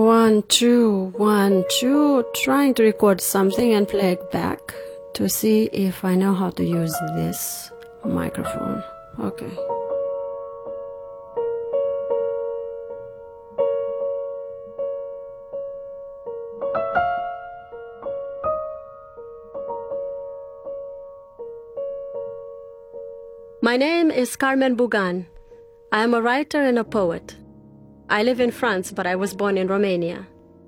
1, 2, 1, 2. Trying to record something and play it back to see if I know how to use this microphone. Okay. My name is Carmen Bugan. I am a writer and a poet. I live in France, but I was born in Romania.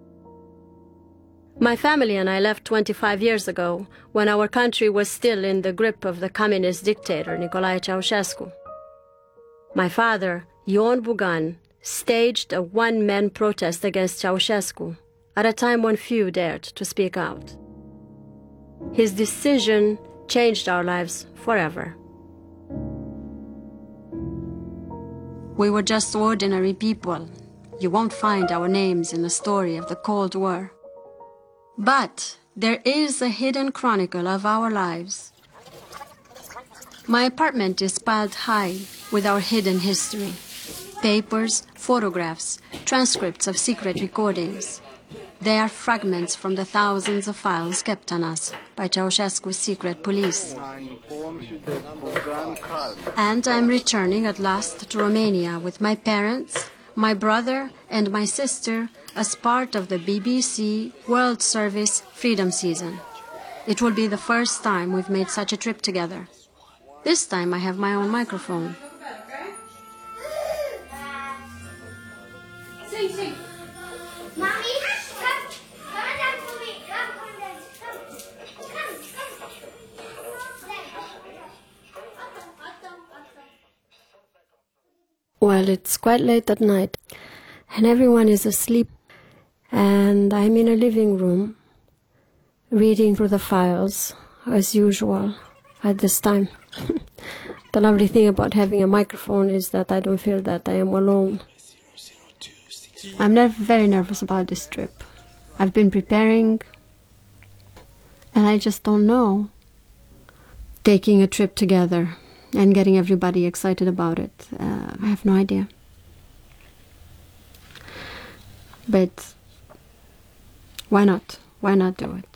My family and I left 25 years ago, when our country was still in the grip of the communist dictator Nicolae Ceausescu. My father, Ion Bugan, staged a one-man protest against Ceausescu at a time when few dared to speak out. His decision changed our lives forever. We were just ordinary people. You won't find our names in the story of the Cold War. But there is a hidden chronicle of our lives. My apartment is piled high with our hidden history. Papers, photographs, transcripts of secret recordings. They are fragments from the thousands of files kept on us by Ceausescu's secret police. And I'm returning at last to Romania with my parents, my brother, and my sister as part of the BBC World Service Freedom Season. It will be the first time we've made such a trip together. This time I have my own microphone. Sing. Mommy, come down for me. Come. Well, it's quite late at night, and everyone is asleep, and I'm in a living room, reading through the files, as usual, at this time. The lovely thing about having a microphone is that I don't feel that I am alone. I'm very nervous about this trip. I've been preparing, and I just don't know. Taking a trip together and getting everybody excited about it, I have no idea. But why not? Why not do it?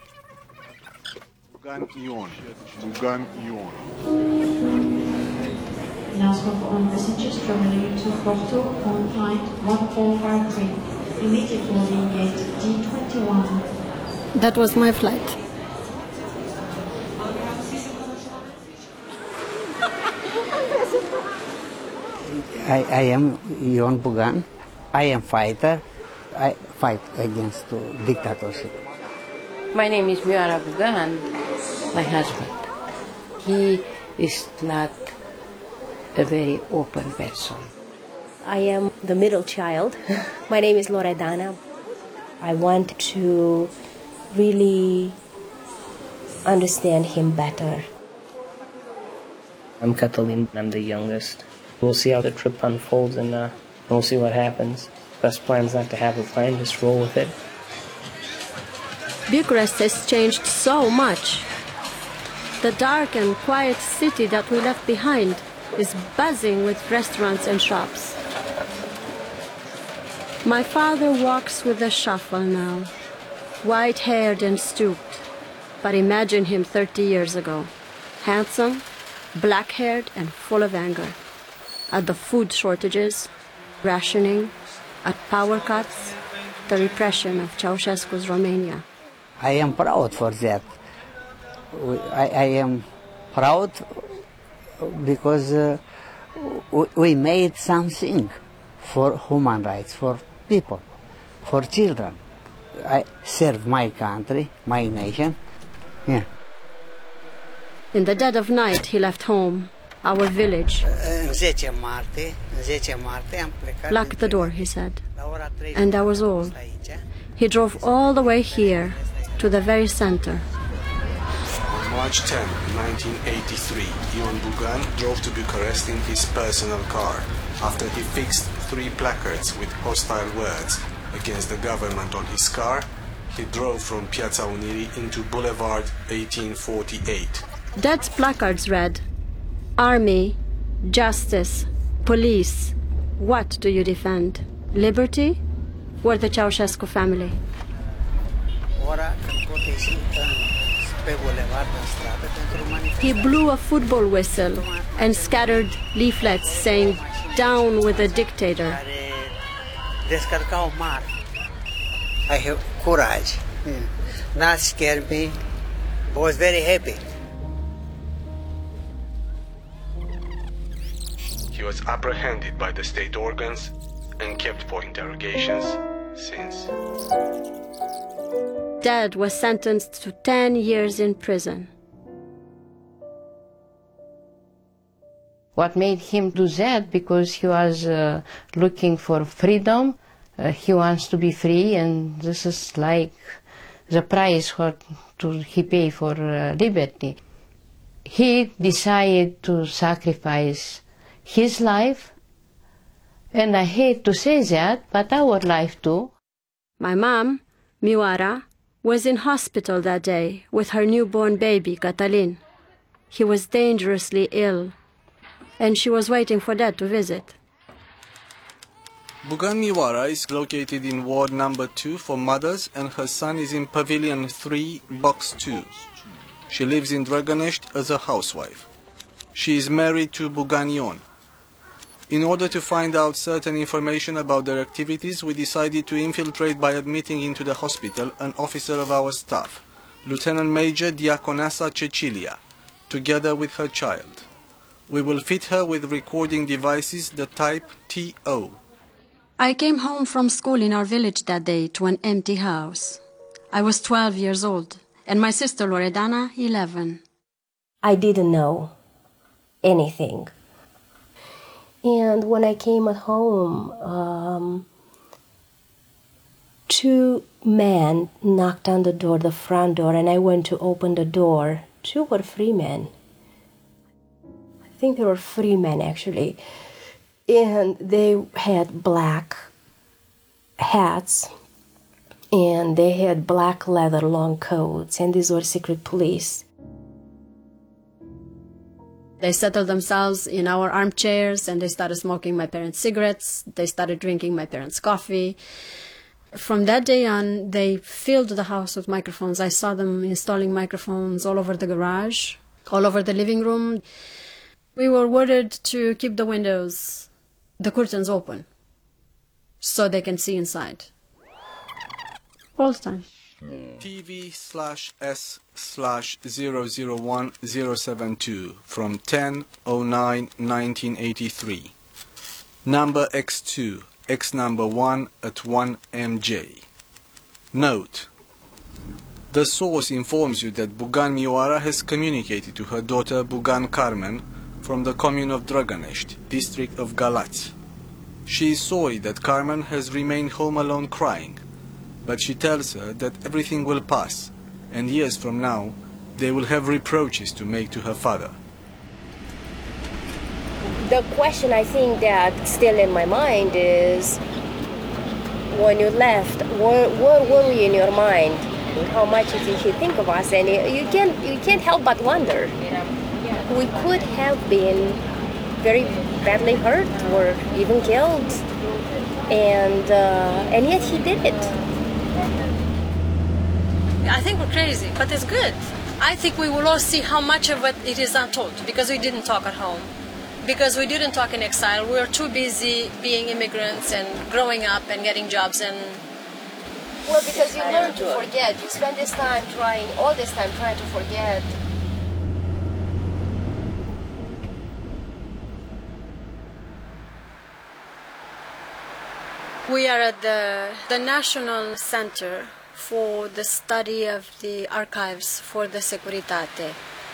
Bugan Ion. Announcement for all passengers traveling to Porto on flight 1453. Immediate boarding gate D21. That was my flight. I am Ion Bugan. I am fighter. I fight against dictatorship. My name is Mioara Bugan, my husband. He is not a very open person. I am the middle child. My name is Loredana. I want to really understand him better. I'm Catalin. I'm the youngest. We'll see how the trip unfolds, and we'll see what happens. Best plan's not to have a plan, just roll with it. Bucharest has changed so much. The dark and quiet city that we left behind is buzzing with restaurants and shops. My father walks with a shuffle now, white-haired and stooped. But imagine him 30 years ago, handsome, black-haired and full of anger. At the food shortages, rationing, at power cuts, the repression of Ceausescu's Romania. I am proud for that. I am proud because we made something for human rights, for people, for children. I serve my country, my nation. Yeah. In the dead of night, he left home, our village. Lock the door, he said. And I was old. He drove all the way here, to the very center. On March 10, 1983, Ion Bugan drove to Bucharest in his personal car after he fixed 3 placards with hostile words against the government on his car. He drove from Piața Unirii into Boulevard 1848. Dead placards read, "Army, justice, police, what do you defend? Liberty? were the Ceausescu family. He blew a football whistle and scattered leaflets saying, "Down with the dictator." I have courage. Not scared me. I was very happy. He was apprehended by the state organs and kept for interrogations since. Dad was sentenced to 10 years in prison. What made him do that? Because he was looking for freedom. He wants to be free, and this is like the price he paid for liberty. He decided to sacrifice his life, and I hate to say that, but our life too. My mom, Mioara, was in hospital that day with her newborn baby, Catalin. He was dangerously ill, and she was waiting for Dad to visit. Bugan Mioara is located in Ward number 2 for mothers, and her son is in Pavilion 3, Box 2. She lives in Drăgănești as a housewife. She is married to Bugan Ion. In order to find out certain information about their activities, we decided to infiltrate by admitting into the hospital an officer of our staff, Lieutenant Major Diaconessa Cecilia, together with her child. We will fit her with recording devices the type TO. I came home from school in our village that day to an empty house. I was 12 years old, and my sister Loredana, 11. I didn't know anything. And when I came at home, two men knocked on the door, the front door, and I went to open the door. 2 or 3 men. I think there were 3 men, actually. And they had black hats, and they had black leather long coats, and these were secret police. They settled themselves in our armchairs, and they started smoking my parents' cigarettes. They started drinking my parents' coffee. From that day on, they filled the house with microphones. I saw them installing microphones all over the garage, all over the living room. We were ordered to keep the windows, the curtains open, so they can see inside. All the time. TV/S/001072 from 10/09/1983. Number X2, X number 1 at 1 MJ. Note: the source informs you that Bugan Mioara has communicated to her daughter Bugan Carmen from the commune of Drăgănești, district of Galați. She is sorry that Carmen has remained home alone crying, but she tells her that everything will pass, and years from now, they will have reproaches to make to her father. The question I think that's still in my mind is, when you left, what were you in your mind? How much did he think of us? And you can't help but wonder. We could have been very badly hurt or even killed, and yet he did it. I think we're crazy, but it's good. I think we will all see how much of it is untold, because we didn't talk at home, because we didn't talk in exile. We were too busy being immigrants and growing up and getting jobs and... Well, because you learn to forget. You spend all this time trying to forget. We are at the National Center for the Study of the Archives for the Securitate.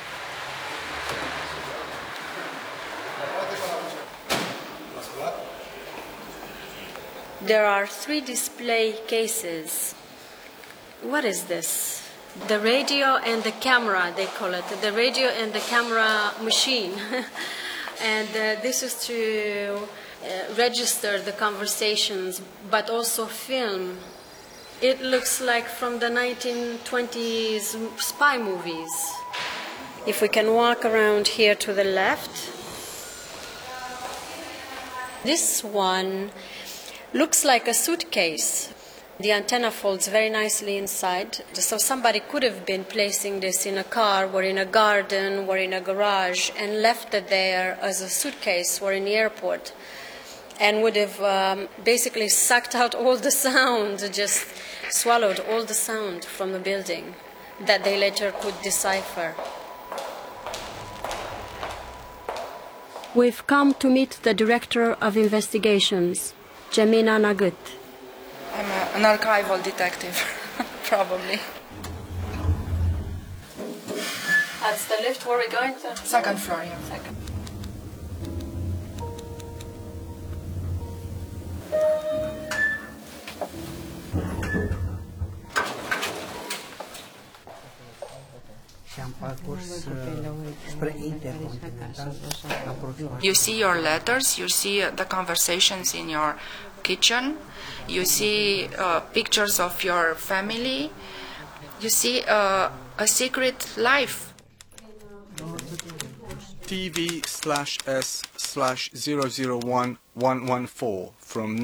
There are 3 display cases. What is this? The radio and the camera, they call it. The radio and the camera machine. And this is to register the conversations, but also film. It looks like from the 1920s spy movies. If we can walk around here to the left, this one looks like a suitcase. The antenna folds very nicely inside, so somebody could have been placing this in a car or in a garden or in a garage and left it there as a suitcase or in the airport, and would have basically sucked out all the sound, just swallowed all the sound from the building that they later could decipher. We've come to meet the Director of Investigations, Jemina Nagut. I'm an archival detective, probably. That's the lift. Where are we going to? Second floor, yeah. Second. You see your letters, you see the conversations in your kitchen, you see pictures of your family, you see a secret life. TV/S/001114 from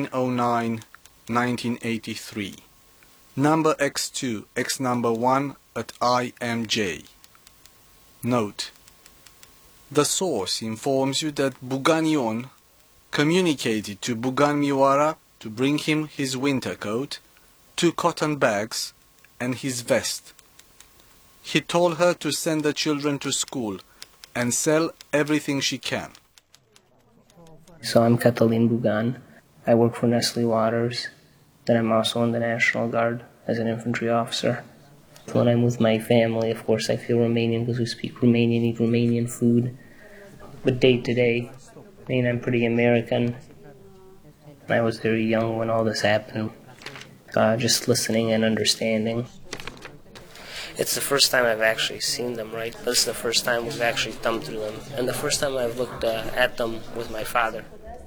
1909-1983. Number X2, X number 1 at IMJ. Note: the source informs you that Bugan communicated to Bugan Miwara to bring him his winter coat, 2 cotton bags, and his vest. He told her to send the children to school and sell everything she can. So I'm Catalin Bugan. I work for Nestle Waters. Then I'm also in the National Guard as an infantry officer. When I'm with my family, of course, I feel Romanian because we speak Romanian, eat Romanian food. But day to day, I mean, I'm pretty American. I was very young when all this happened, just listening and understanding. It's the first time I've actually seen them, right? This is the first time we've actually thumbed through them, and the first time I've looked at them with my father.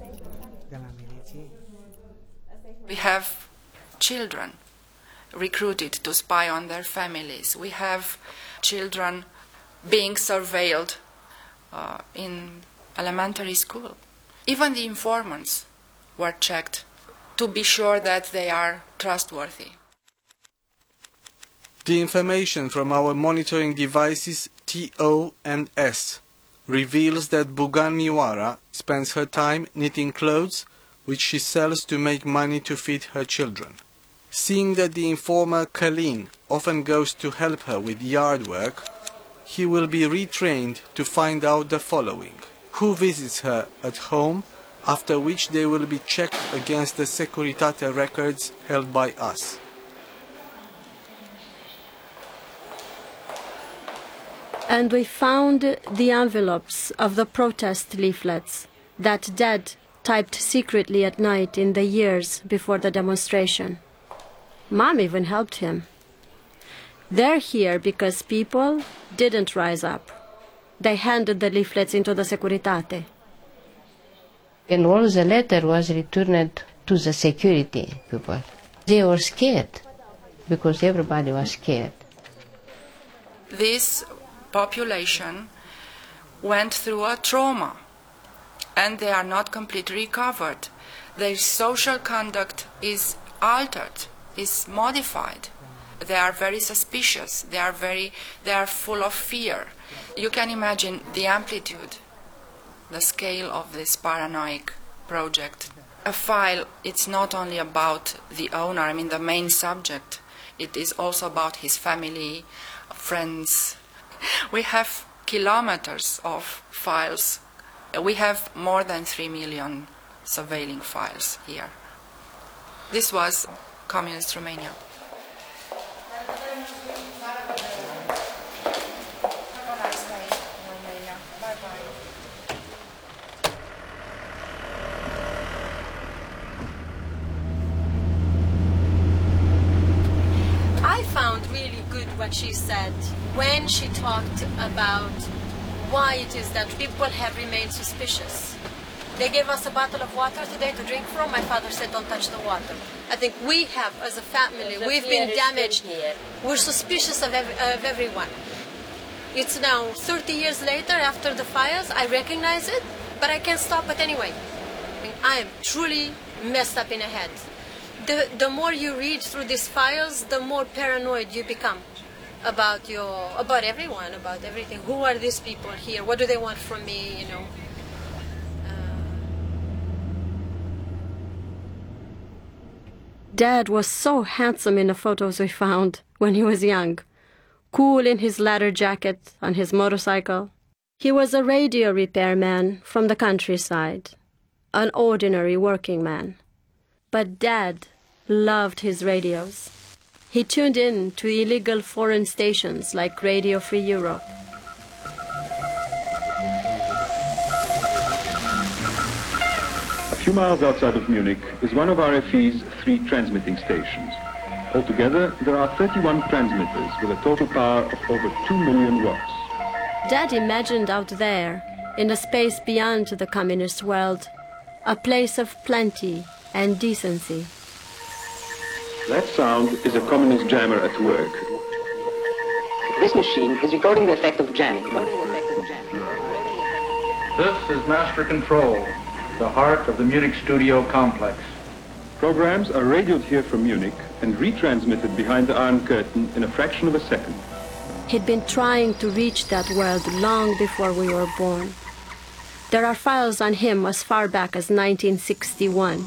We have children recruited to spy on their families. We have children being surveilled in elementary school. Even the informants were checked to be sure that they are trustworthy. The information from our monitoring devices TO and S reveals that Bugan Miwara spends her time knitting clothes which she sells to make money to feed her children. Seeing that the informer Kalin often goes to help her with yard work, he will be retrained to find out the following: who visits her at home, after which they will be checked against the Securitate records held by us. And we found the envelopes of the protest leaflets that Dad typed secretly at night in the years before the demonstration. Mom even helped him. They're here because people didn't rise up. They handed the leaflets into the Securitate. And all the letter was returned to the security people. They were scared because everybody was scared. This population went through a trauma and they are not completely recovered. Their social conduct is altered, is modified. They are very suspicious. They are full of fear. You can imagine the amplitude, the scale of this paranoid project. A file, it's not only about the owner, I mean the main subject. It is also about his family, friends. We have kilometers of files. We have more than 3 million surveilling files here. This was Communist Romania. I found really good what she said when she talked about why it is that people have remained suspicious. They gave us a bottle of water today to drink from. My father said, don't touch the water. I think we have, as a family, we've been damaged. We're suspicious of everyone. It's now 30 years later after the fires. I recognize it, but I can't stop it anyway. I am truly messed up in the head. The more you read through these files, the more paranoid you become about everyone, about everything. Who are these people here? What do they want from me? You know. Dad was so handsome in the photos we found when he was young, cool in his leather jacket on his motorcycle. He was a radio repairman from the countryside, an ordinary working man. But Dad loved his radios. He tuned in to illegal foreign stations like Radio Free Europe. A few miles outside of Munich is one of RFE's 3 transmitting stations. Altogether, there are 31 transmitters with a total power of over 2 million watts. Dad imagined out there, in the space beyond the communist world, a place of plenty and decency. That sound is a communist jammer at work. This machine is recording the effect of jamming. This is Master Control, the heart of the Munich studio complex. Programs are radioed here from Munich and retransmitted behind the Iron Curtain in a fraction of a second. He'd been trying to reach that world long before we were born. There are files on him as far back as 1961.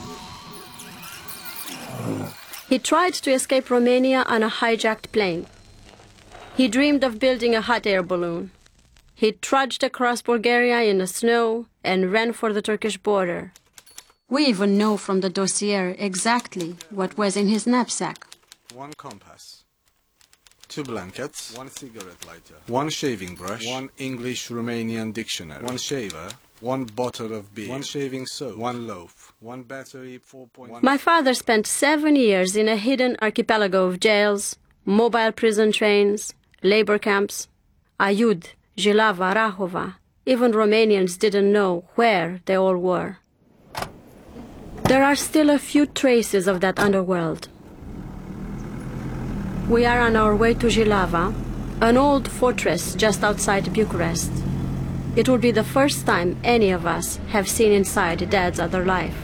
He tried to escape Romania on a hijacked plane. He dreamed of building a hot air balloon. He trudged across Bulgaria in the snow and ran for the Turkish border. We even know from the dossier exactly what was in his knapsack. 1 compass, 2 blankets, 1 cigarette lighter, 1 shaving brush, 1 English-Romanian dictionary, 1 shaver, 1 bottle of beer, 1 shaving soap, 1 loaf, 1 battery, 4.1... My father spent 7 years in a hidden archipelago of jails, mobile prison trains, labor camps. Aiud, Jilava, Rahova. Even Romanians didn't know where they all were. There are still a few traces of that underworld. We are on our way to Jilava, an old fortress just outside Bucharest. It will be the first time any of us have seen inside Dad's other life.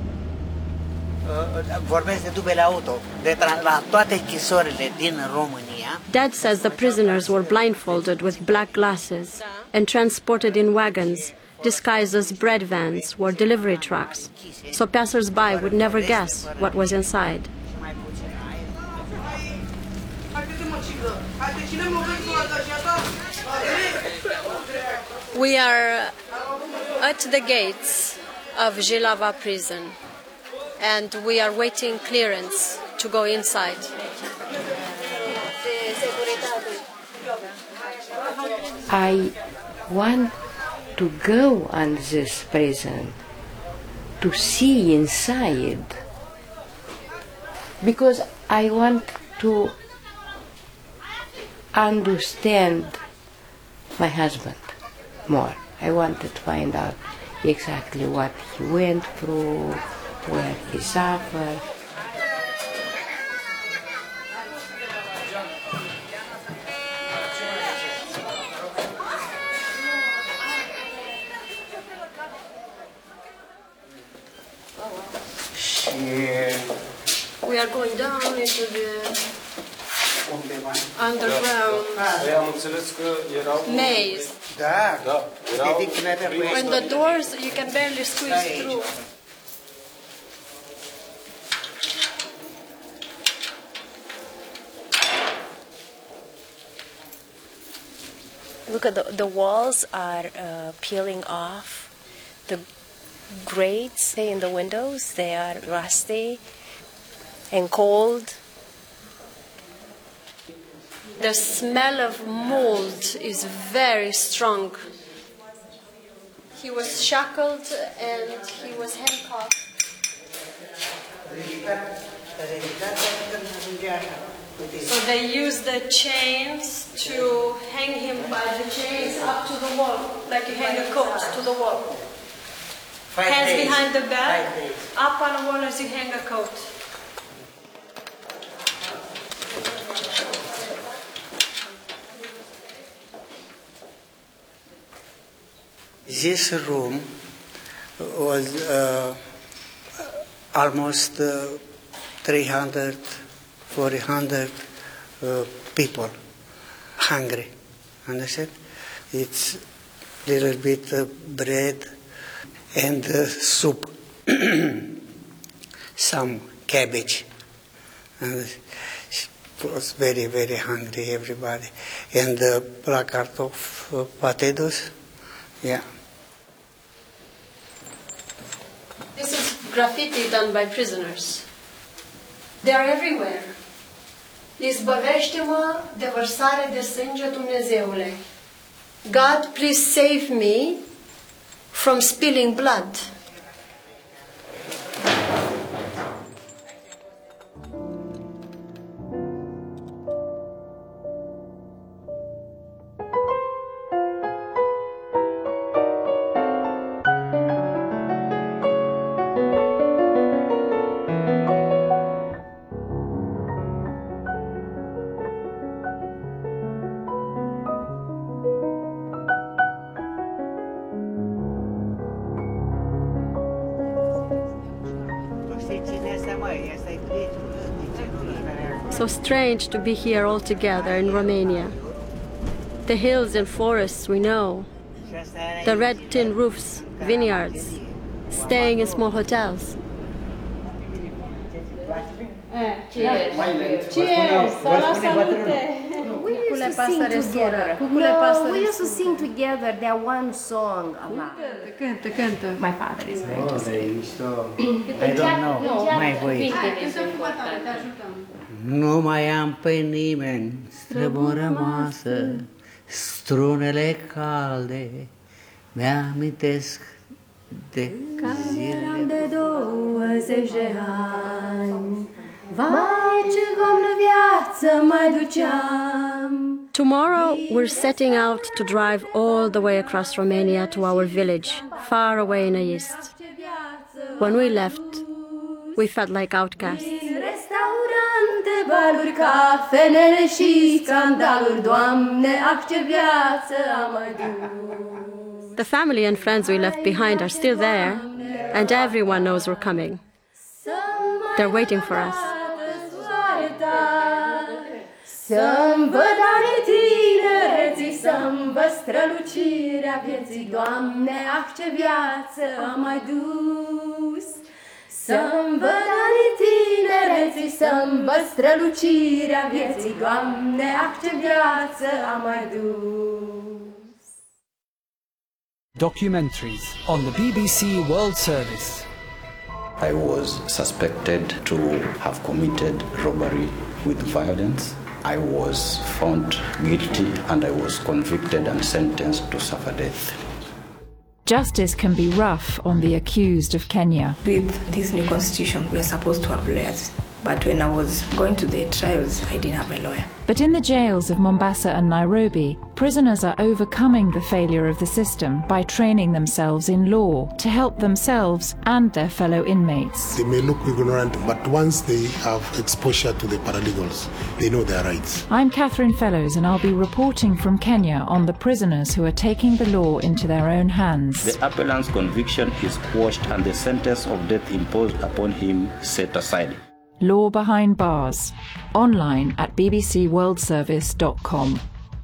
Dad says the prisoners were blindfolded with black glasses and transported in wagons disguised as bread vans or delivery trucks, so passers-by would never guess what was inside. We are at the gates of Jilava prison, and we are waiting clearance to go inside. I want to go on this prison, to see inside, because I want to understand my husband more. I want to find out exactly what he went through, where he suffered. We are going down into the underground maze. When the doors, you can barely squeeze through. Look at the walls are peeling off. The grates in the windows, they are rusty and cold. The smell of mold is very strong. He was shackled and he was handcuffed. So they used the chains to hang him by the chains up to the wall, like you hang a coat to the wall. Hands behind the back, up on the wall as you hang a coat. This room was almost 300, 400 people hungry. Understand? It's little bit bread and soup, some cabbage. And it was very, very hungry, everybody. And a placard of potatoes. Yeah. This is graffiti done by prisoners. They are everywhere. Izbăvește-mă de vărsare de sânge, Dumnezeule. God, please save me from spilling blood. So strange to be here all together in Romania. The hills and forests we know, the red tin roofs, vineyards, staying in small hotels. Cheers! Cheers! La salute! We used to sing together. No, we used to sing together that one song a lot. My father is going to sing. I don't know. Mai voi. Nu mai am pe nimeni, străbun rămasă, strunele calde, mi-amintesc de zilele de 20 de ani. Vai, ce gomnă viață mai duceam. Tomorrow we're setting out to drive all the way across Romania to our village, far away in the east. When we left, we felt like outcasts. Restaurante, baluri, cafenele și scandaluri, Doamne, ac ce viață am adus. The family and friends we left behind are still there, and everyone knows we're coming. They're waiting for us. Să-mi văd anii tinereții, să-mi văd strălucirea vieții, Doamne, ac ce viață am adus. Să-mi văd anii tinereții, să-mi văd strălucirea vieții, Doamne, ac ce viață am adus. Documentaries on the BBC World Service. I was suspected to have committed robbery with violence. I was found guilty and I was convicted and sentenced to suffer death. Justice can be rough on the accused of Kenya. With this new constitution, we are supposed to have lawyers. But when I was going to the trials, I didn't have a lawyer. But in the jails of Mombasa and Nairobi, prisoners are overcoming the failure of the system by training themselves in law to help themselves and their fellow inmates. They may look ignorant, but once they have exposure to the paralegals, they know their rights. I'm Catherine Fellows, and I'll be reporting from Kenya on the prisoners who are taking the law into their own hands. The appellant's conviction is quashed and the sentence of death imposed upon him set aside. Law Behind Bars, online at bbcworldservice.com.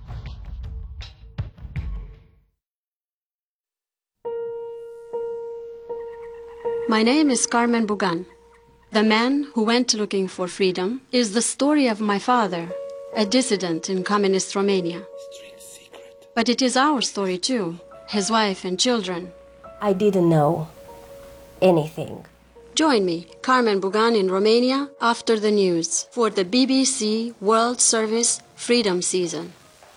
My name is Carmen Bugan. The man who went looking for freedom is the story of my father, a dissident in communist Romania. But it is our story too, his wife and children. I didn't know anything. Join me, Carmen Bugan, in Romania after the news for the BBC World Service Freedom Season.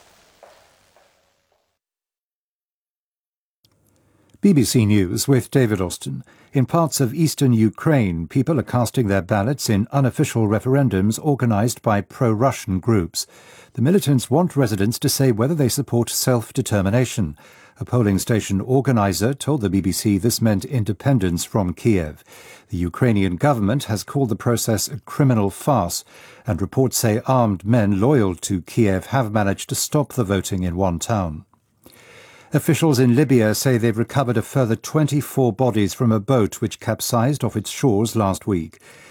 BBC News with David Austin. In parts of eastern Ukraine, people are casting their ballots in unofficial referendums organised by pro-Russian groups. The militants want residents to say whether they support self-determination. A polling station organiser told the BBC this meant independence from Kiev. The Ukrainian government has called the process a criminal farce, and reports say armed men loyal to Kiev have managed to stop the voting in one town. Officials in Libya say they've recovered a further 24 bodies from a boat which capsized off its shores last week.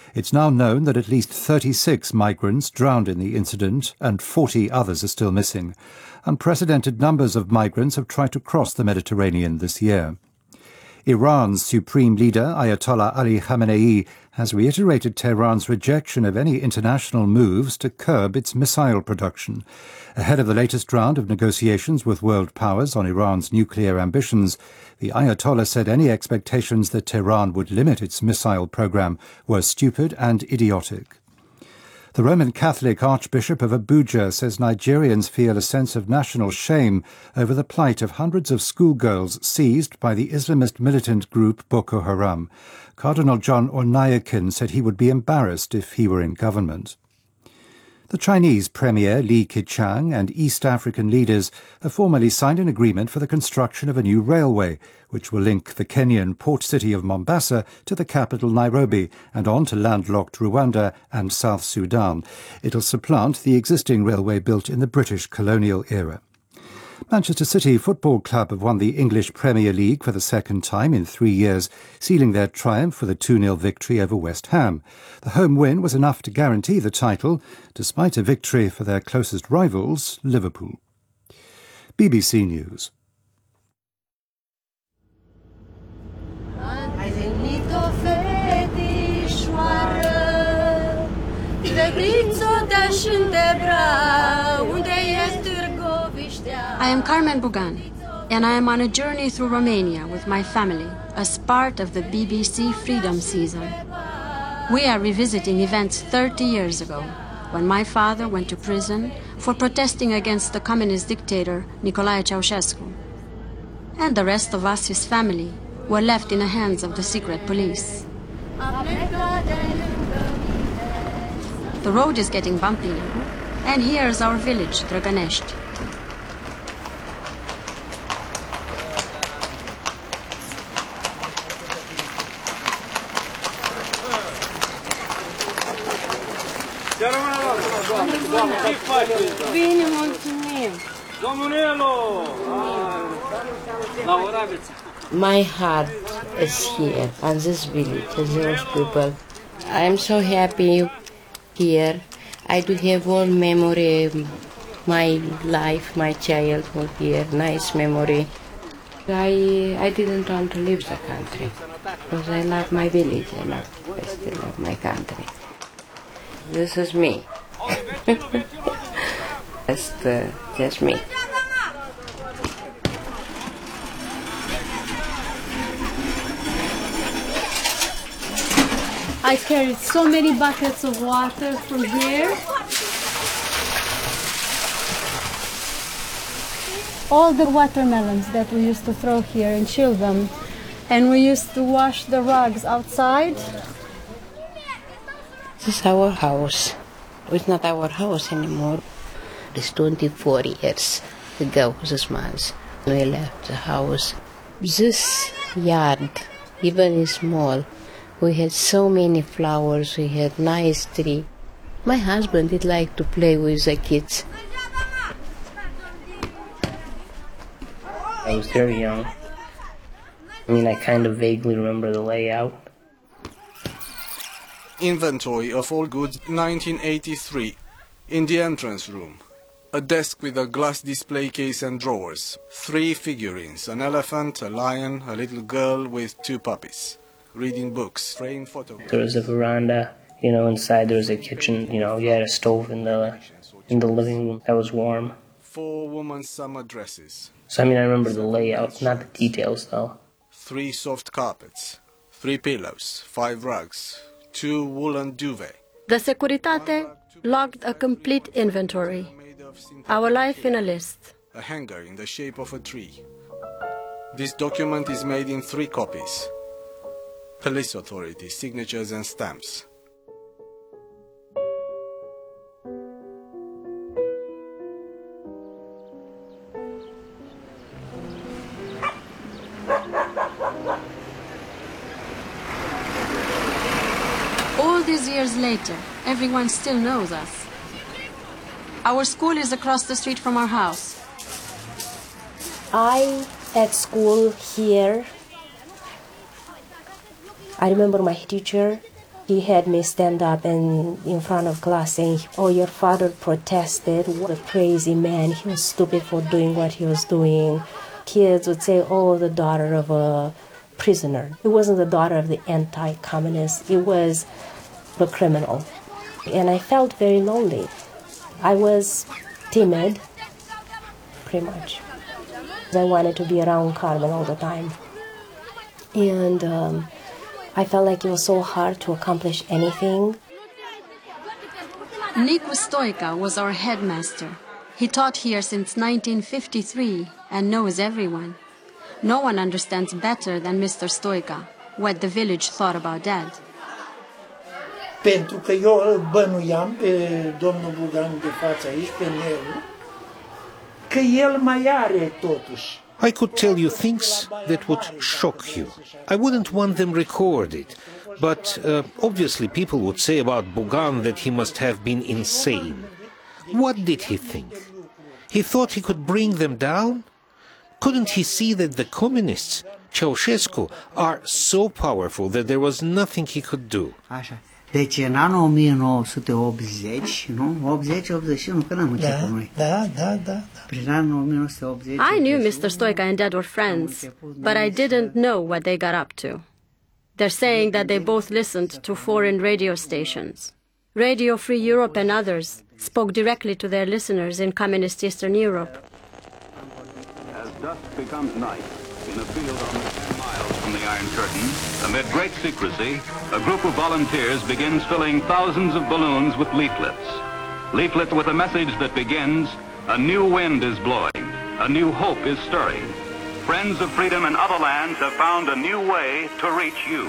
It's now known that at least 36 migrants drowned in the incident and 40 others are still missing. Unprecedented numbers of migrants have tried to cross the Mediterranean this year. Iran's supreme leader, Ayatollah Ali Khamenei, has reiterated Tehran's rejection of any international moves to curb its missile production. Ahead of the latest round of negotiations with world powers on Iran's nuclear ambitions, the Ayatollah said any expectations that Tehran would limit its missile program were stupid and idiotic. The Roman Catholic Archbishop of Abuja says Nigerians feel a sense of national shame over the plight of hundreds of schoolgirls seized by the Islamist militant group Boko Haram. Cardinal John Onayakin said he would be embarrassed if he were in government. The Chinese Premier Li Keqiang and East African leaders have formally signed an agreement for the construction of a new railway, which will link the Kenyan port city of Mombasa to the capital Nairobi and on to landlocked Rwanda and South Sudan. It'll supplant the existing railway built in the British colonial era. Manchester City Football Club have won the English Premier League for the second time in 3 years, sealing their triumph with a 2-0 victory over West Ham. The home win was enough to guarantee the title, despite a victory for their closest rivals, Liverpool. BBC News. I am Carmen Bugan, and I am on a journey through Romania with my family as part of the BBC Freedom Season. We are revisiting events 30 years ago, when my father went to prison for protesting against the communist dictator Nicolae Ceausescu. And the rest of us, his family, were left in the hands of the secret police. The road is getting bumpy now, and here's our village, Drăgănești. Bine, mulțumim! My heart is here, and this village, and those people. I am so happy here. I do have all memory, my life, my childhood here, nice memory. I didn't want to leave the country, because I love my village, I still love my country. This is me. Just me. I carried so many buckets of water from here. All the watermelons that we used to throw here and chill them. And we used to wash the rugs outside. This is our house. It's not our house anymore. It's 24 years ago this month we left the house. This yard, even small, we had so many flowers, we had nice tree. My husband did like to play with the kids. I was very young. I mean, I kind of vaguely remember the layout. Inventory of all goods 1983. In the entrance room. A desk with a glass display case and drawers. 3 figurines, an elephant, a lion, a little girl with 2 puppies. Reading books, framed photographs. There was a veranda, inside there was a kitchen, you had a stove in the living room that was warm. 4 women's summer dresses. So, I remember the layout, not the details, though. 3 soft carpets, 3 pillows, 5 rugs, 2 woolen duvet. The Securitate logged a complete inventory. Our life in a list. A hanger in the shape of a tree. This document is made in 3 copies. Police authorities, signatures and stamps. All these years later, everyone still knows us. Our school is across the street from our house. I at school here. I remember my teacher. He had me stand up and in front of class saying, "Oh, your father protested. What a crazy man. He was stupid for doing what he was doing." Kids would say, "Oh, the daughter of a prisoner." It wasn't the daughter of the anti-communist. It was the criminal. And I felt very lonely. I was timid, pretty much. I wanted to be around Carmen all the time. And I felt like it was so hard to accomplish anything. Nicu Stoica was our headmaster. He taught here since 1953 and knows everyone. No one understands better than Mr. Stoica what the village thought about Dad. Pentru că eu îl bănuiam pe domnul Bugan de față aici, pe Nelu, că el mai are totuși. I could tell you things that would shock you. I wouldn't want them recorded, but obviously people would say about Bugan that he must have been insane. What did he think? He thought he could bring them down? Couldn't he see that the communists, Ceausescu, are so powerful that there was nothing he could do? Așa. Deci în anul 1980, nu? 80-81, că n-am început noi. Da. Prin anul 1980... I knew Mr. Stoica and Dad were friends, but I didn't know what they got up to. They're saying that they both listened to foreign radio stations. Radio Free Europe and others spoke directly to their listeners in communist Eastern Europe. As dusk becomes night, in a field on 10 miles from the Iron Curtain, amid great secrecy, a group of volunteers begins filling thousands of balloons with leaflets. Leaflets with a message that begins, "A new wind is blowing, a new hope is stirring. Friends of freedom in other lands have found a new way to reach you."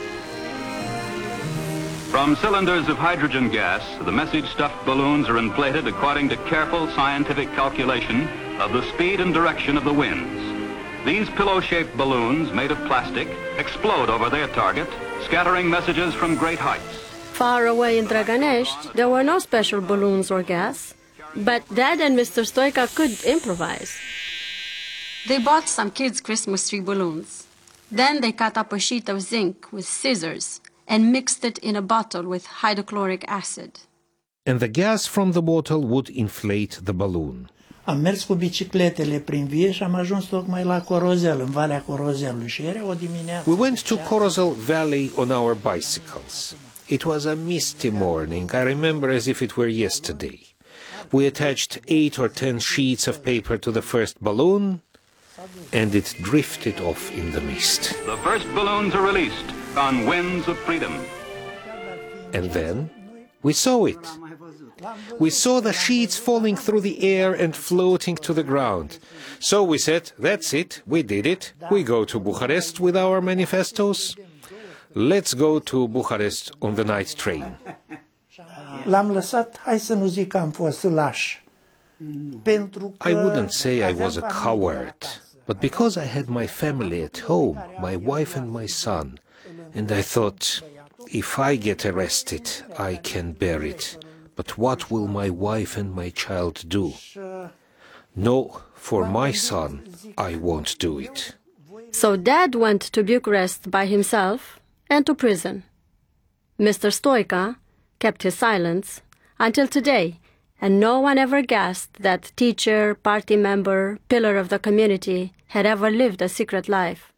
From cylinders of hydrogen gas, the message-stuffed balloons are inflated according to careful scientific calculation of the speed and direction of the winds. These pillow-shaped balloons, made of plastic, explode over their target, scattering messages from great heights. Far away in Draganești, there were no special balloons or gas, but Dad and Mr. Stoica could improvise. They bought some kids' Christmas tree balloons. Then they cut up a sheet of zinc with scissors and mixed it in a bottle with hydrochloric acid. And the gas from the bottle would inflate the balloon. Am mers cu bicicletele prin Vie și am ajuns tocmai la Corozel, în Valea Corozelului. Și era o dimineață. We went to Corozel Valley on our bicycles. It was a misty morning. I remember as if it were yesterday. We attached 8 or 10 sheets of paper to the first balloon, and it drifted off in the mist. The first balloons are released on winds of freedom. And then we saw it. We saw the sheets falling through the air and floating to the ground. So we said, that's it, we did it. We go to Bucharest with our manifestos. Let's go to Bucharest on the night train. L-am lăsat, hai să nu zic că am fost laș. I wouldn't say I was a coward, but because I had my family at home, my wife and my son, and I thought, if I get arrested, I can bear it. But what will my wife and my child do? No, for my son, I won't do it. So Dad went to Bucharest by himself and to prison. Mr. Stoica kept his silence until today, and no one ever guessed that teacher, party member, pillar of the community had ever lived a secret life.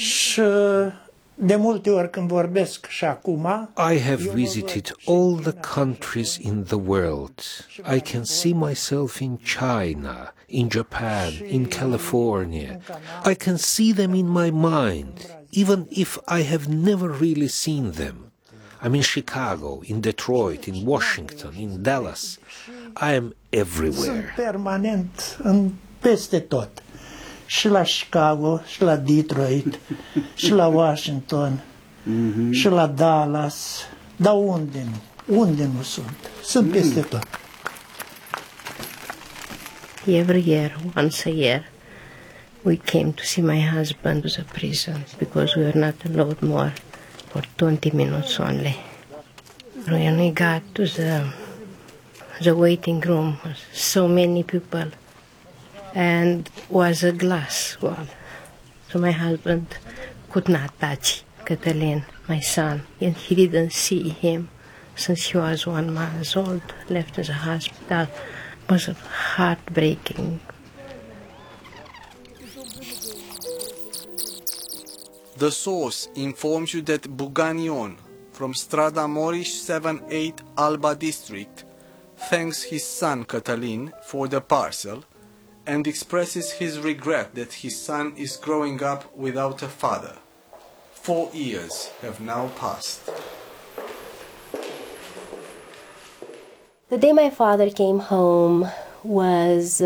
De multe ori când vorbesc și acum, I have visited all the countries in the world. I can see myself in China, in Japan, in California. I can see them in my mind, even if I have never really seen them. I'm in Chicago, in Detroit, in Washington, in Dallas. I am everywhere. Sunt permanent peste tot. Și la Chicago, și la Detroit, și la Washington, și la Dallas. Dar unde nu sunt? Sunt peste tot. Every year, once a year, we came to see my husband who's in prison because we were not allowed more for 20 minutes only. When we got to the waiting room, so many people, and was a glass wall, so my husband could not touch. Cătălin, my son, and he didn't see him since he was 1 month old, left in the hospital. It was heartbreaking. The source informs you that Bugan Ion, from Strada Moriș 78 Alba district, thanks his son Cătălin for the parcel and expresses his regret that his son is growing up without a father. 4 years have now passed. The day my father came home was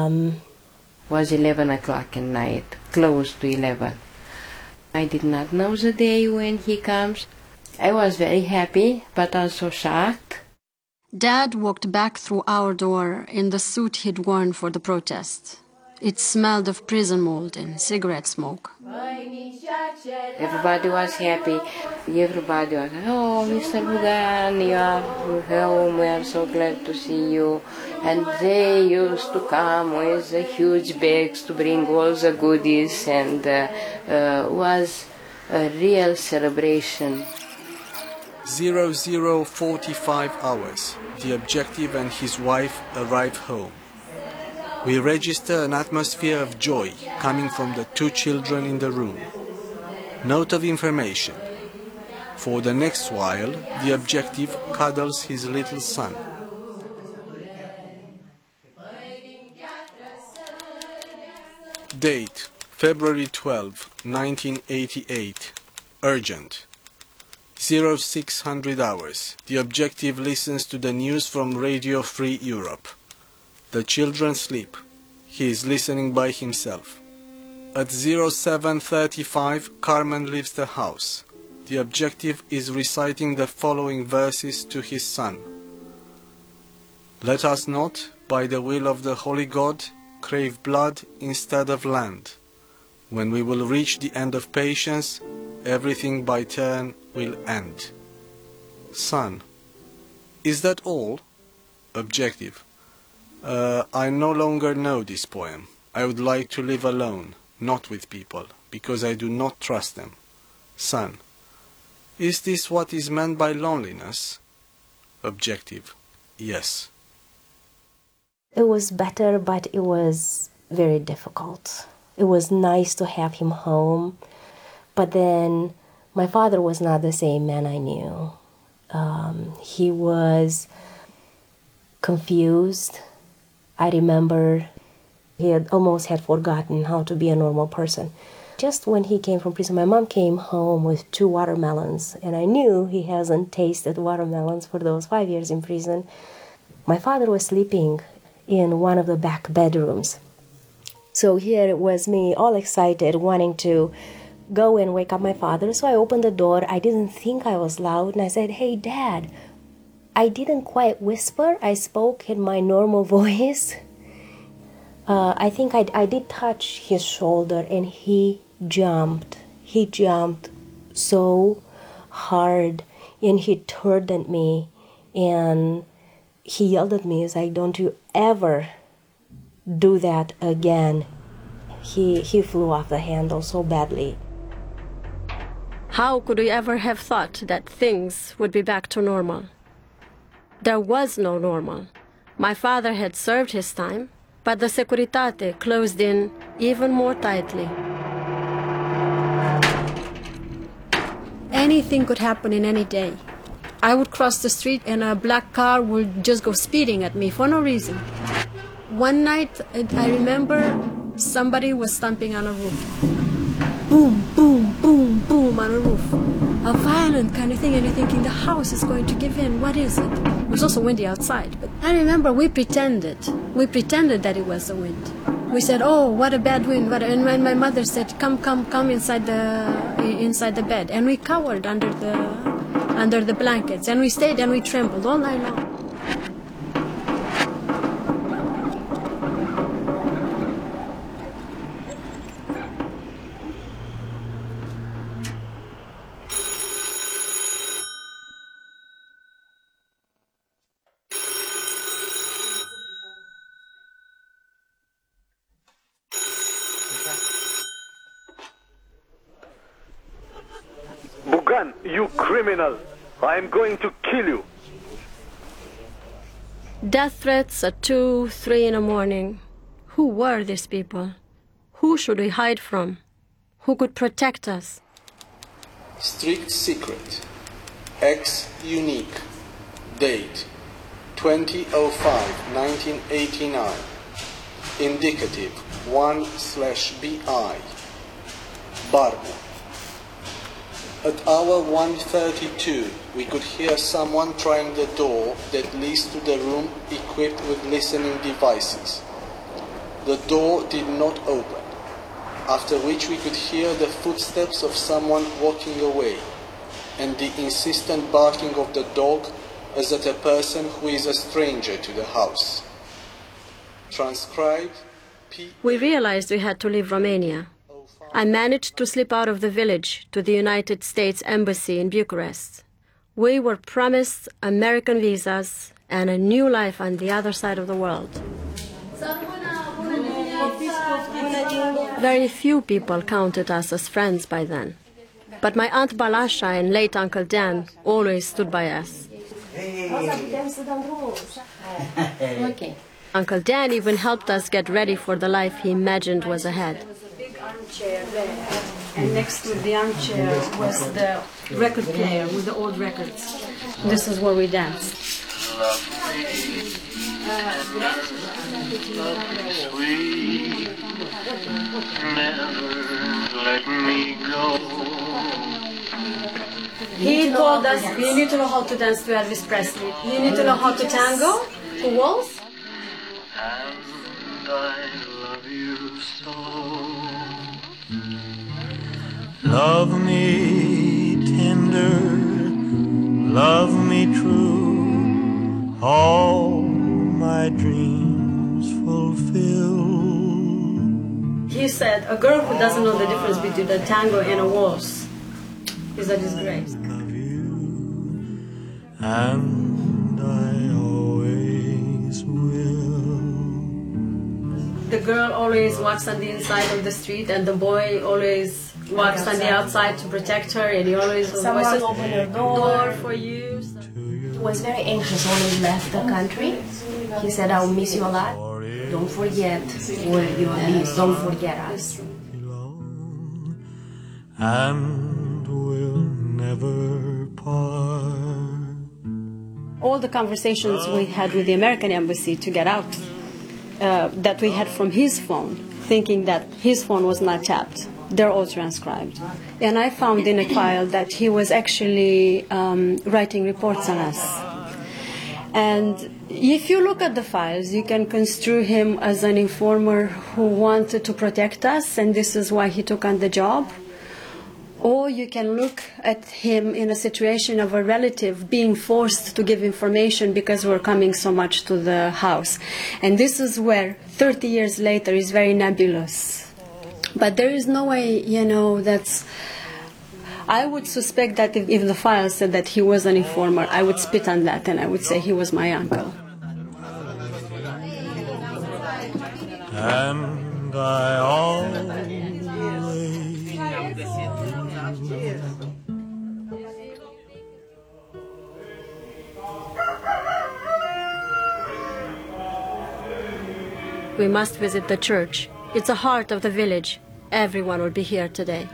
11 o'clock at night, close to 11. I did not know the day when he comes. I was very happy, but also shocked. Dad walked back through our door in the suit he'd worn for the protest. It smelled of prison mold and cigarette smoke. Everybody was happy. Everybody was, oh, Mr. Bugan, you are home, we are so glad to see you. And they used to come with the huge bags to bring all the goodies, and was a real celebration. 00:45 hours. The objective and his wife arrive home. We register an atmosphere of joy coming from the 2 children in the room. Note of information. For the next while, the objective cuddles his little son. Date: February 12, 1988. Urgent. 0600 hours. The objective listens to the news from Radio Free Europe. The children sleep. He is listening by himself. At 07:35, Carmen leaves the house. The objective is reciting the following verses to his son. Let us not, by the will of the Holy God, crave blood instead of land. When we will reach the end of patience, everything by turn will end. Son: is that all? Objective: I no longer know this poem. I would like to live alone, not with people, because I do not trust them. Son: is this what is meant by loneliness? Objective: yes. It was better, but it was very difficult. It was nice to have him home, but then my father was not the same man I knew. He was confused. I remember he had almost had forgotten how to be a normal person. Just when he came from prison, my mom came home with 2 watermelons, and I knew he hasn't tasted watermelons for those 5 years in prison. My father was sleeping in one of the back bedrooms. So here it was me, all excited, wanting to go and wake up my father. So I opened the door. I didn't think I was loud, and I said, "Hey, Dad." I didn't quite whisper. I spoke in my normal voice. I think I did touch his shoulder, and he jumped. He jumped so hard, and he turned at me, and he yelled at me. He's like, "Don't you ever do that again." He flew off the handle so badly. How could we ever have thought that things would be back to normal? There was no normal. My father had served his time, but the Securitate closed in even more tightly. Anything could happen in any day. I would cross the street and a black car would just go speeding at me for no reason. One night, I remember somebody was stomping on a roof. Boom, boom, boom, boom on a roof. A violent kind of thing, and you're thinking the house is going to give in. What is it? It was also windy outside. But I remember we pretended that it was the wind. We said, "Oh, what a bad wind!" And when my mother said, "Come inside the bed," and we cowered under the blankets, and we stayed and we trembled all night long. Bugan, you criminal! I am going to kill you! Death threats at 2, 3 in the morning. Who were these people? Who should we hide from? Who could protect us? Strict secret. Ex unique. Date 20/05/1989. Indicative 1/BI. Barbu. At hour 1:32, we could hear someone trying the door that leads to the room equipped with listening devices. The door did not open, after which we could hear the footsteps of someone walking away, and the insistent barking of the dog as at a person who is a stranger to the house. Transcribed P. We realized we had to leave Romania. I managed to slip out of the village to the United States Embassy in Bucharest. We were promised American visas and a new life on the other side of the world. Very few people counted us as friends by then. But my Aunt Balasha and late Uncle Dan always stood by us. Okay. Uncle Dan even helped us get ready for the life he imagined was ahead. Armchair there, and next to the armchair was the record player with the old records. This is where we danced. He told us, you need to know how to dance to Elvis Presley. You need to know how to tango, to waltz. And I love you so. Love me tender, love me true, all my dreams fulfill. He said, a girl who doesn't know the difference between a tango and a waltz is a disgrace. And I always will. The girl always walks on the inside of the street, and the boy always walks on the outside to protect her, and he always Someone open your door for you. He was very anxious when he left the country. He said, I'll miss you a lot. Don't forget where you live. Don't forget us. And we'll never part. All the conversations we had with the American embassy to get out, that we had from his phone, thinking that his phone was not tapped. They're all transcribed. And I found in a file that he was actually writing reports on us. And if you look at the files, you can construe him as an informer who wanted to protect us, and this is why he took on the job. Or you can look at him in a situation of a relative being forced to give information because we're coming so much to the house. And this is where 30 years later is very nebulous. But there is no way, that's... I would suspect that if the file said that he was an informer, I would spit on that and I would say he was my uncle. And I always... We must visit the church. It's the heart of the village. Everyone will be here today.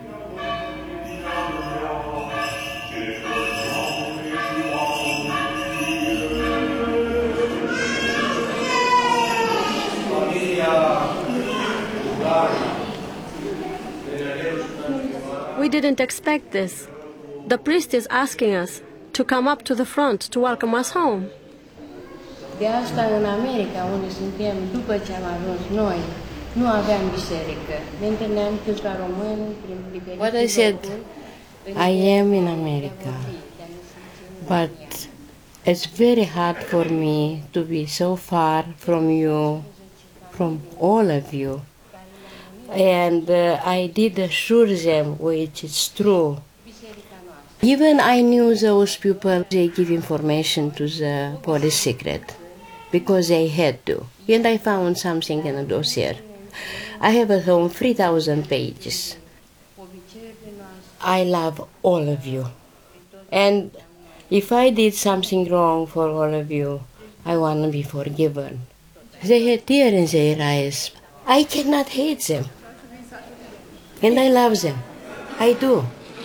We didn't expect this. The priest is asking us to come up to the front to welcome us home. De asta în America, unde suntem, după ce am ajuns noi, nu aveam biserică. Ne întâlneam câți ca români prin diferite. What I said, I am in America, but it's very hard for me to be so far from you, from all of you. And I did assure them, which is true. Even I knew those people, they give information to the police secret, because they had to. And I found something in a dossier. I have at home 3,000 pages. I love all of you. And if I did something wrong for all of you, I want to be forgiven. They had tears in their eyes. I cannot hate them. And I love them. I do.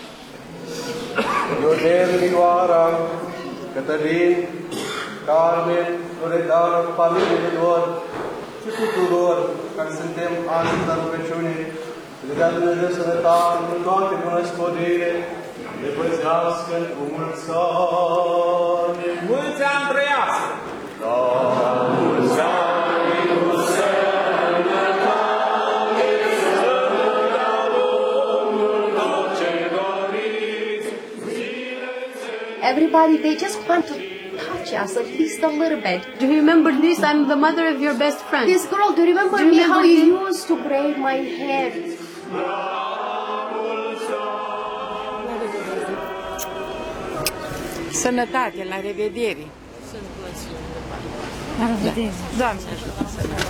Cătălin, Carmen, Loredana, familiilor și tuturor care suntem astăzi la rugăciune, să le dea Dumnezeu sănătate în toate bunăstările, le păzească cu mulți ani. Mulți ani trăiască! La mulți ani cu sănătate, să dea Domnul tot ce doriți. Everybody, they just want to touch us at least a little bit. Do you remember this? I'm the mother of your best friend. This girl, do you remember me how you used to braid my hair? Sănătate, la revedere! La revedere! Doamne ajută!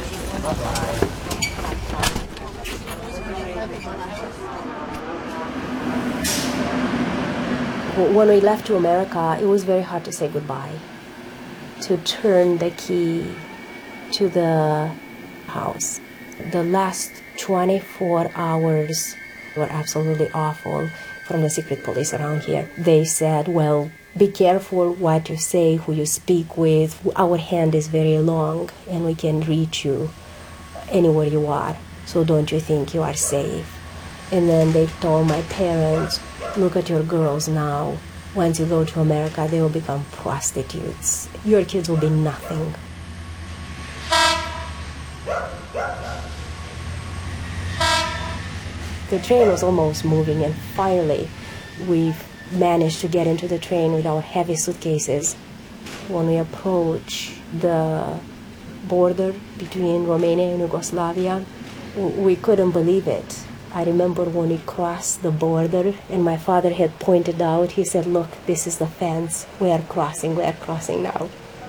When we left to America, it was very hard to say goodbye, to turn the key to the house. The last 24 hours were absolutely awful from the secret police around here. They said, well, be careful what you say, who you speak with. Our hand is very long and we can reach you anywhere you are, so don't you think you are safe? And then they told my parents, look at your girls now. Once you go to America, they will become prostitutes. Your kids will be nothing. The train was almost moving, and finally we managed to get into the train with our heavy suitcases. When we approached the border between Romania and Yugoslavia, we couldn't believe it. I remember when we crossed the border and my father had pointed out, he said, look, this is the fence. We are crossing now.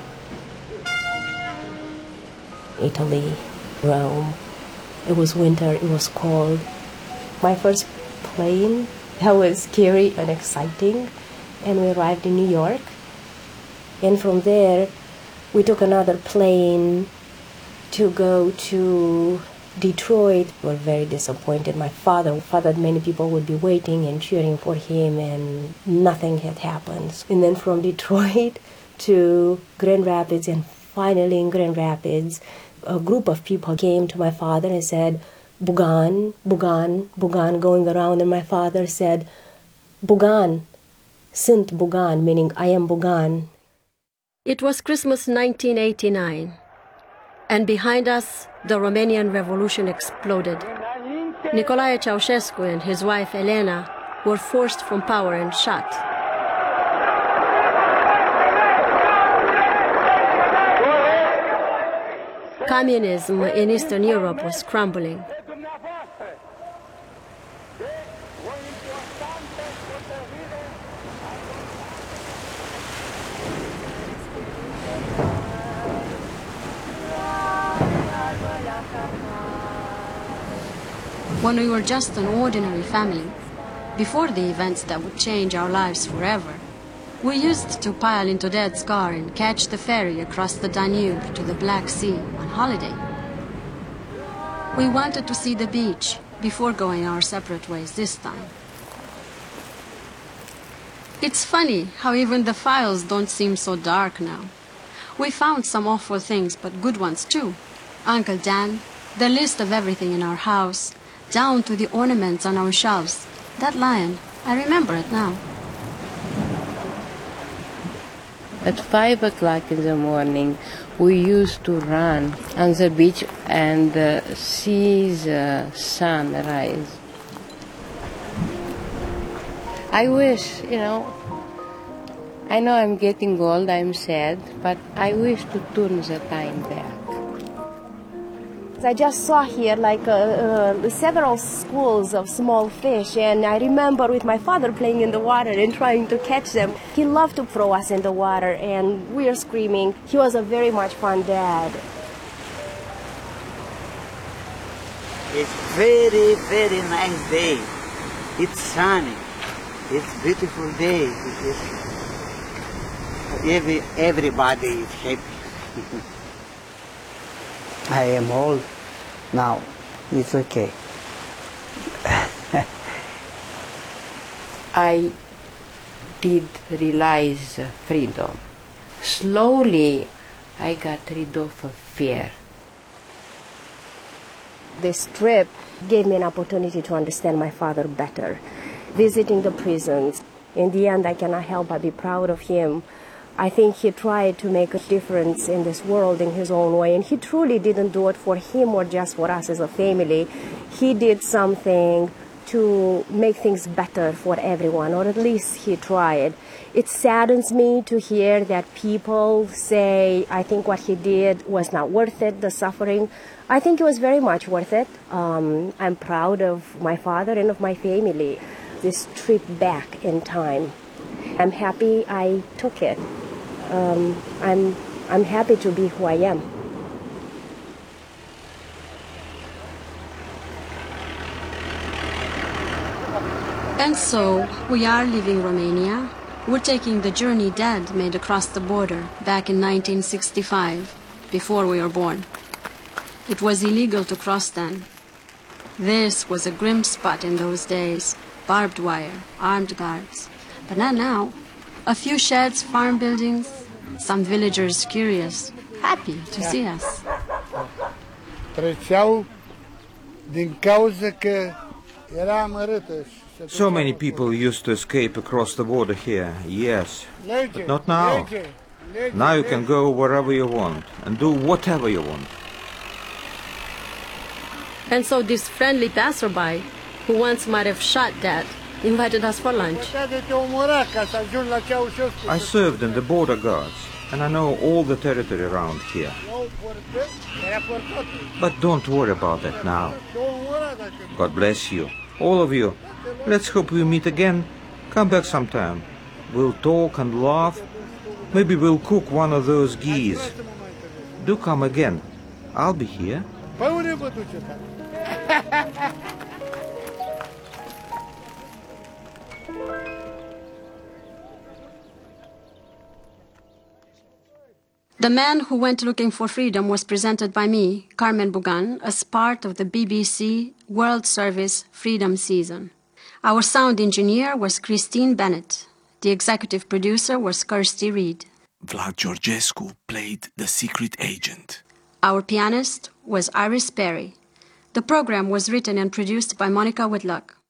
Italy, Rome. It was winter, it was cold. My first plane, that was scary and exciting. And we arrived in New York. And from there, we took another plane to go to Detroit. We were very disappointed. My father thought many people would be waiting and cheering for him, and nothing had happened. And then from Detroit to Grand Rapids, and finally in Grand Rapids, a group of people came to my father and said, Bugan, Bugan, Bugan, going around, and my father said, Bugan, sunt Bugan, meaning I am Bugan. It was Christmas 1989, and behind us, the Romanian Revolution exploded. Nicolae Ceausescu and his wife Elena were forced from power and shot. Communism in Eastern Europe was crumbling. When we were just an ordinary family, before the events that would change our lives forever, we used to pile into Dad's car and catch the ferry across the Danube to the Black Sea on holiday. We wanted to see the beach before going our separate ways this time. It's funny how even the files don't seem so dark now. We found some awful things, but good ones too. Uncle Dan, the list of everything in our house, down to the ornaments on our shelves. That lion, I remember it now. At 5 o'clock in the morning, we used to run on the beach and see the sun rise. I wish, I know I'm getting old, I'm sad, but I wish to turn the time back. I just saw here several schools of small fish, and I remember with my father playing in the water and trying to catch them. He loved to throw us in the water, and we were screaming. He was a very much fun dad. It's very, very nice day. It's sunny. It's beautiful day. Everybody is happy. I am old now. It's okay. I did realize freedom. Slowly, I got rid of fear. This trip gave me an opportunity to understand my father better. Visiting the prisons, in the end, I cannot help but be proud of him. I think he tried to make a difference in this world in his own way, and he truly didn't do it for him or just for us as a family. He did something to make things better for everyone, or at least he tried. It saddens me to hear that people say, I think what he did was not worth it, the suffering. I think it was very much worth it. I'm proud of my father and of my family. This trip back in time, I'm happy I took it. I'm happy to be who I am. And so, we are leaving Romania. We're taking the journey Dad made across the border back in 1965, before we were born. It was illegal to cross then. This was a grim spot in those days. Barbed wire, armed guards. But not now. A few sheds, farm buildings, some villagers curious, happy to see us. Treceau din cauza că era amărâtă. So many people used to escape across the border here, yes, but not now. Now you can go wherever you want and do whatever you want. And so this friendly passerby, who once might have shot Dad, invited us for lunch. I served in the border guards, and I know all the territory around here. But don't worry about that now. God bless you, all of you. Let's hope we meet again. Come back sometime. We'll talk and laugh. Maybe we'll cook one of those geese. Do come again. I'll be here. The Man Who Went Looking for Freedom was presented by me, Carmen Bugan, as part of the BBC World Service Freedom Season. Our sound engineer was Christine Bennett. The executive producer was Kirsty Reed. Vlad Georgescu played the secret agent. Our pianist was Iris Perry. The program was written and produced by Monica Whitlock.